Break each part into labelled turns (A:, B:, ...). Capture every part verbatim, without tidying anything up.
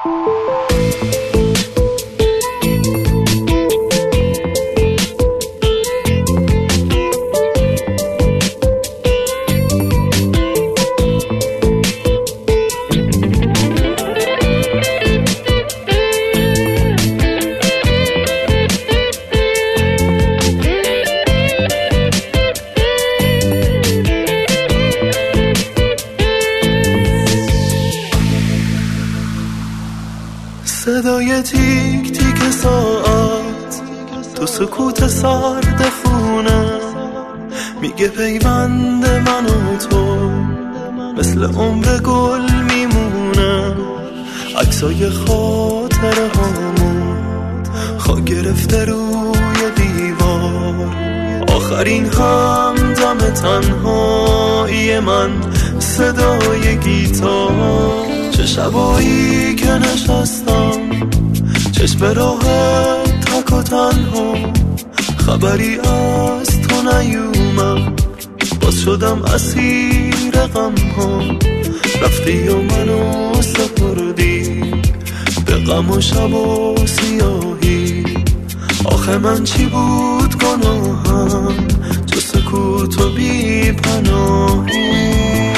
A: صدای تیک تیک ساعت تو سکوت سرد خونه میگه پیوند من و تو مثل عمر گل میمونه. عکسای خاطره هامون خاک گرفته روی دیوار، آخرین همدم تنهایی من صدای گیتار. چه شبایی که نشستم چشم راه تک و تنها، خبری از تو نیومد، باز شدم اسیر غم ها. رفتی و منو سپردی به غم و شب و سیاهی. آخه من چی بود گناهم جو سکوت و بی پناهی.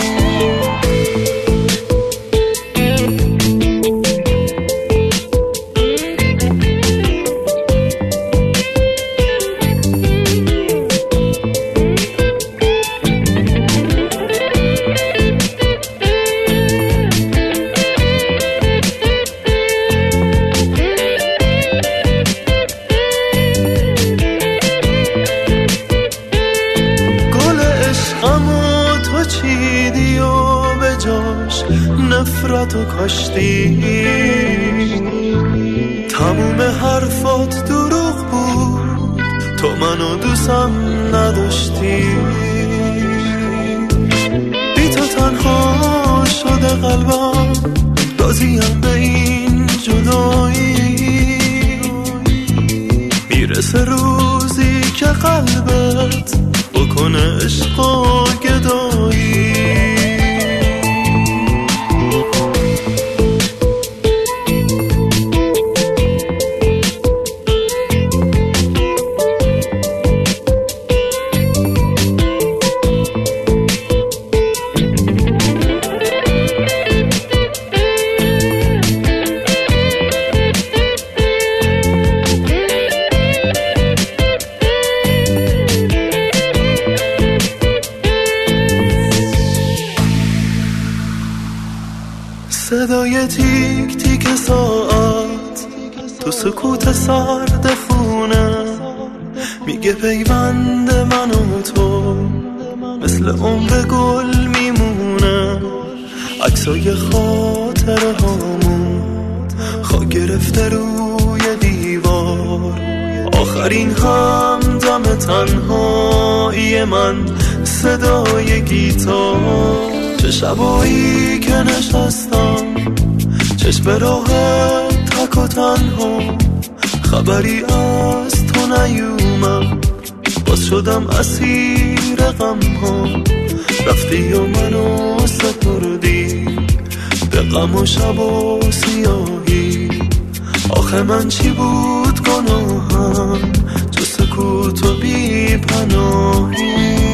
A: چیدی و به جاش نفرت و کاشتی، تموم حرفات دروغ بود، تو منو دوستم نداشتی. بی تو تنها شده قلبم، راضیم به این جدایی. میرسه روزی که قلبت بکنه عشق و گدایی. صدای تیک تیک ساعت تو سکوت سرد خونه میگه پیوند من و تو مثل عمر گل میمونه. عکسای خاطره هامون خاک گرفته روی دیوار، آخرین همدم تنهایی من صدای گیتار. چه شبایی که نشستم چشم راه تک و تنها، خبری از تو نیومد، باز شدم اسیر غم ها. رفتی و منو سپردی به غم و شب و سیاهی. آخه من چی بود گناهم جو سکوت و بی پناهی.